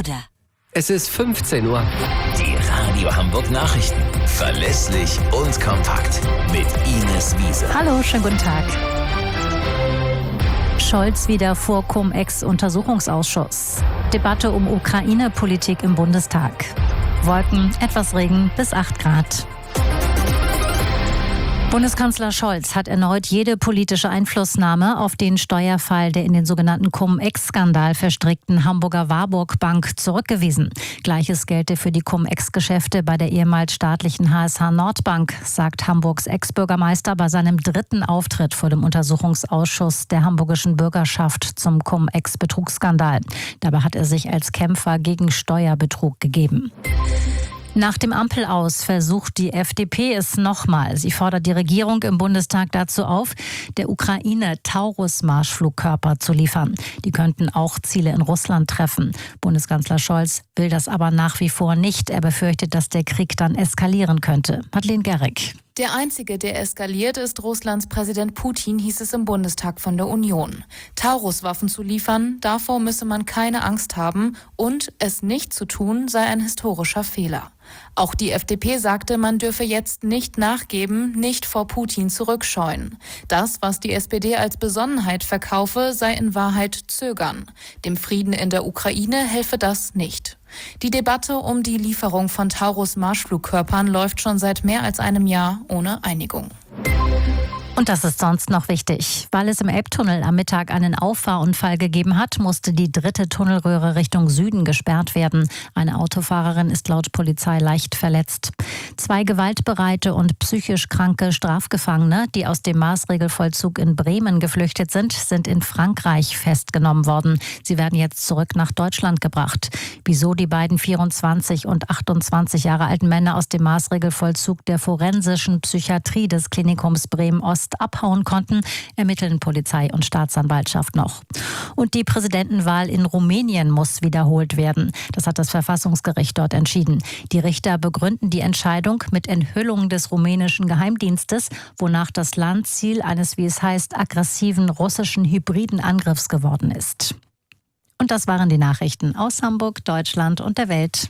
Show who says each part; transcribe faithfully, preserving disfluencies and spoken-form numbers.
Speaker 1: oder?
Speaker 2: Es ist fünfzehn Uhr.
Speaker 3: Die Radio Hamburg Nachrichten. Verlässlich und kompakt. Mit Ines Wiese.
Speaker 4: Hallo, schönen guten Tag. Scholz wieder vor Cum-Ex-Untersuchungsausschuss. Debatte um Ukraine-Politik im Bundestag. Wolken, etwas Regen bis acht Grad. Bundeskanzler Scholz hat erneut jede politische Einflussnahme auf den Steuerfall der in den sogenannten Cum-Ex-Skandal verstrickten Hamburger Warburg Bank zurückgewiesen. Gleiches gelte für die Cum-Ex-Geschäfte bei der ehemals staatlichen H S H Nordbank, sagt Hamburgs Ex-Bürgermeister bei seinem dritten Auftritt vor dem Untersuchungsausschuss der hamburgischen Bürgerschaft zum Cum-Ex-Betrugsskandal. Dabei hat er sich als Kämpfer gegen Steuerbetrug gegeben. Nach dem Ampelaus versucht die F D P es nochmal. Sie fordert die Regierung im Bundestag dazu auf, der Ukraine Taurus-Marschflugkörper zu liefern. Die könnten auch Ziele in Russland treffen. Bundeskanzler Scholz will das aber nach wie vor nicht. Er befürchtet, dass der Krieg dann eskalieren könnte. Madeleine Gerrig.
Speaker 5: Der Einzige, der eskaliert, ist Russlands Präsident Putin, hieß es im Bundestag von der Union. Taurus-Waffen zu liefern, davor müsse man keine Angst haben und es nicht zu tun, sei ein historischer Fehler. Auch die F D P sagte, man dürfe jetzt nicht nachgeben, nicht vor Putin zurückscheuen. Das, was die S P D als Besonnenheit verkaufe, sei in Wahrheit Zögern. Dem Frieden in der Ukraine helfe das nicht. Die Debatte um die Lieferung von Taurus-Marschflugkörpern läuft schon seit mehr als einem Jahr ohne Einigung.
Speaker 4: Und das ist sonst noch wichtig. Weil es im Elbtunnel am Mittag einen Auffahrunfall gegeben hat, musste die dritte Tunnelröhre Richtung Süden gesperrt werden. Eine Autofahrerin ist laut Polizei leicht verletzt. Zwei gewaltbereite und psychisch kranke Strafgefangene, die aus dem Maßregelvollzug in Bremen geflüchtet sind, sind in Frankreich festgenommen worden. Sie werden jetzt zurück nach Deutschland gebracht. Wieso die beiden vierundzwanzig und achtundzwanzig Jahre alten Männer aus dem Maßregelvollzug der forensischen Psychiatrie des Klinikums Bremen-Ost abhauen konnten, ermitteln Polizei und Staatsanwaltschaft noch. Und die Präsidentenwahl in Rumänien muss wiederholt werden. Das hat das Verfassungsgericht dort entschieden. Die Richter begründen die Entscheidung mit Enthüllung des rumänischen Geheimdienstes, wonach das Land Ziel eines, wie es heißt, aggressiven russischen hybriden Angriffs geworden ist. Und das waren die Nachrichten aus Hamburg, Deutschland und der Welt.